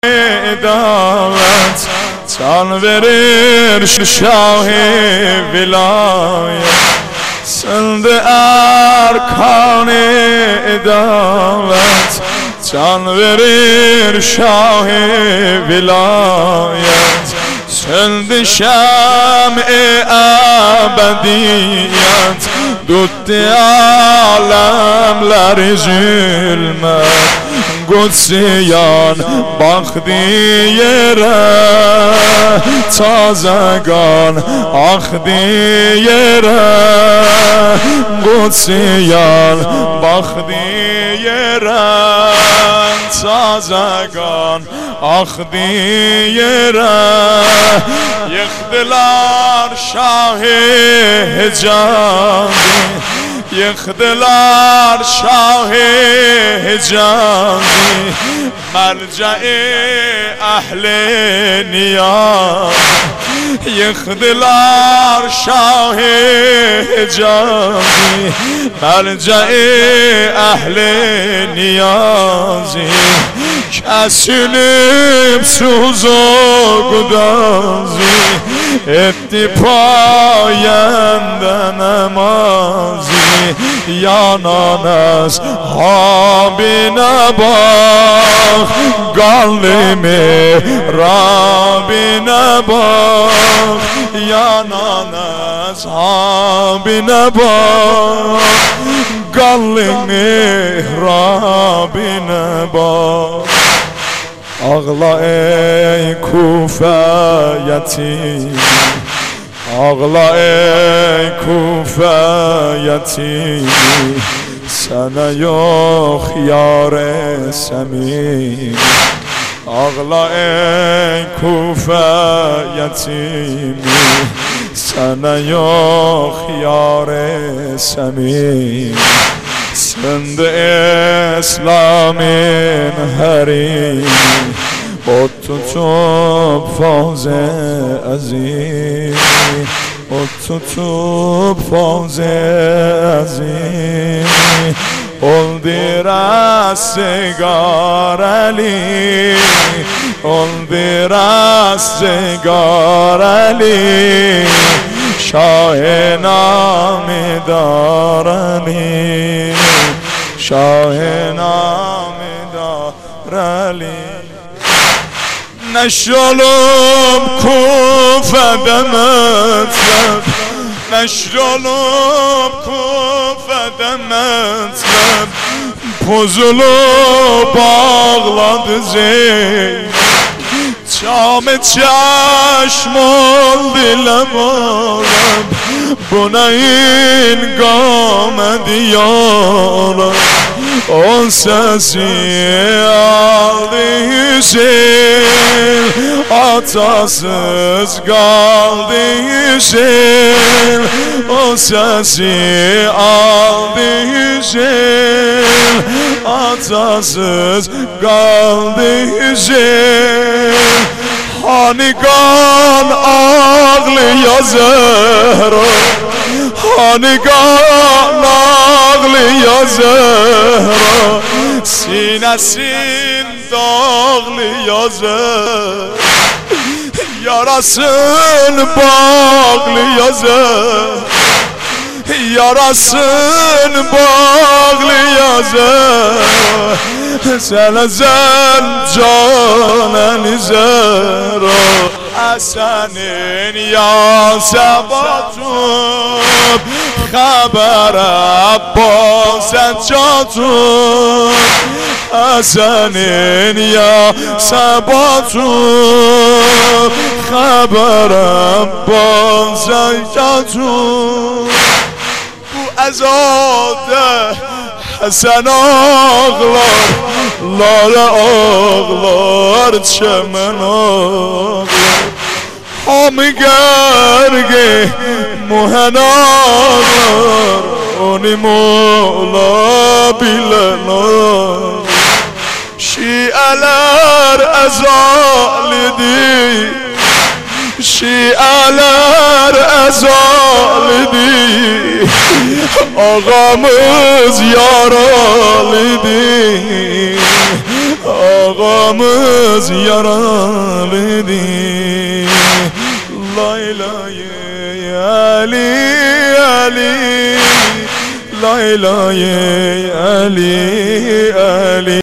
عدالت جان verir شاه ولایت سند ارکان عدالت جان verir شاه ولایت سند شمع ابدیت دوت عالمler zulmet قدسیان باخدیره تازگان آخدیره قدسیان باخدیره تازگان آخدیره یخدلار شاه حجازی یخدلار شاه حجازی مرجع اهل نیاز یخدلار شاه حجازی مرجع اهل نیازی کسیلیم سوز و گدازی اتی پاینده نمازی یانان از حابی نباخ گالمی رابی نباخ یانان از حابی نباخ گالمی رابی نباخ ağla ey Kufe yetimi ağla ey Kufe yetimi sana yok yâre semim ağla ey Kufe yetimi sana yok yâre semim سند اسلامین هری با تو فاز عظیم با تو فاز عظیم اولدی رستگار علی اولدی رستگار علی شاه نامدار علی شاه نامدار علی نشالم کوفه مطلب نشالم کوفه مطلب پوزلو bağladı zeyn Çam çeşm ol dilem olam Buna ingam ediyorum O sesi aldı Hüseyin Atasız kaldı Hüseyin O sesi aldı Hüseyin Atasız kaldı Hüseyin Hani kan ağlıyor Zehra Hani kan ağlıyor Zehra Sinesin dağlıyor Zehra Yarasın bağlıyor Zehra Yarasın bağlıyor Zehra Sen canen Zehra Senin ya sebatun Haber Abbas çatun Senin ya sebatun Haber Abbas çatun Bu ezade Sen ağlar Lale ağlar Çemen ağlar Hamı gerge Muhen ağlar Onu mola bilen ağlar Şialar ezalidi Şialar ezalidi Ağamız yaralıydı ağamız yaralıdır. Lay lay Ali Ali, lay lay Ali Ali.